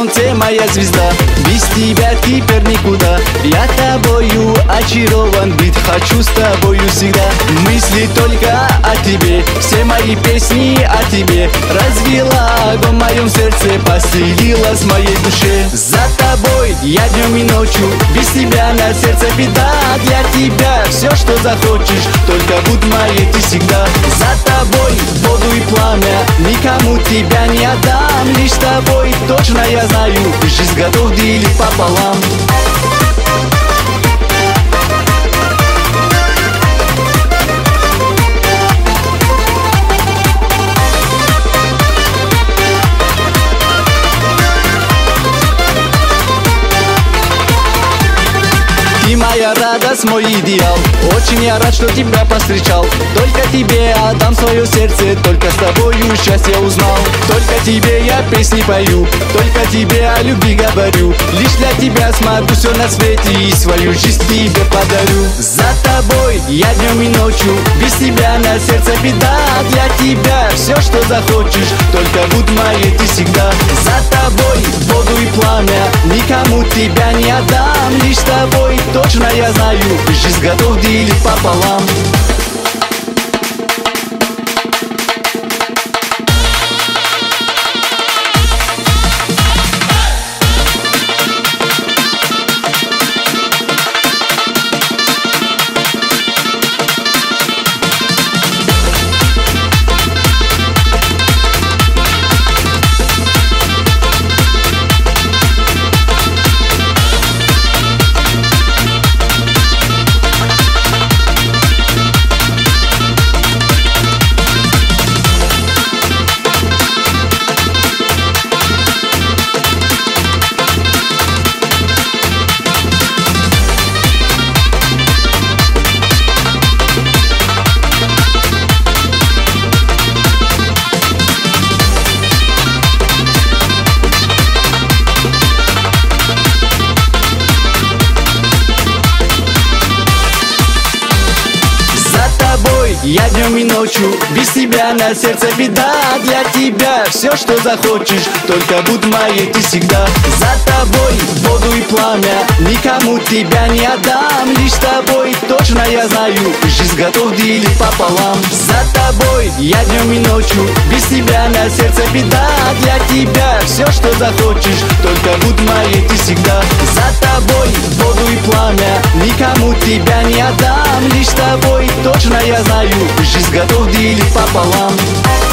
солнце, моя звезда. Без тебя теперь никуда. Я тобою очарован, быть хочу с тобою всегда. Мысли только о тебе, все мои песни о тебе. Развела огонь в моем сердце, поселилась в моей душе. За тобой я днем и ночью, без тебя на сердце беда. Для тебя все, что захочешь, только будь моей ты всегда. За тобой воду и пламя, никому тебя не отдам. Лишь с тобой точно я знаю, жизнь готов делить пополам. Ты моя радость, мой идеал. Очень я рад, что тебя повстречал. Только тебе отдам свое сердце, только с тобою счастье узнал. Только тебе я песни пою, только тебе о любви говорю. Лишь для тебя смогу все на свете и свою жизнь тебе подарю. За тобой я днем и ночью, без тебя на сердце беда. Для тебя все, что захочешь, только будь моей ты всегда. За тобой воду и пламя, никому тебя не отдам. Лишь с тобой точно я знаю, жизнь готов делить пополам. Я днем и ночью, без тебя на сердце беда. Для тебя все, что захочешь, только будь моей ты всегда. За тобой воду и пламя, никому тебя не отдам. Лишь с тобой точно я знаю, жизнь готов делить пополам. За тобой я днем и ночью, без тебя на сердце беда. Для тебя все, что захочешь, только будь моей ты всегда. За тобой воду и пламя, никому тебя не отдам. Лишь с тобой точно я знаю, жизнь готов делить пополам.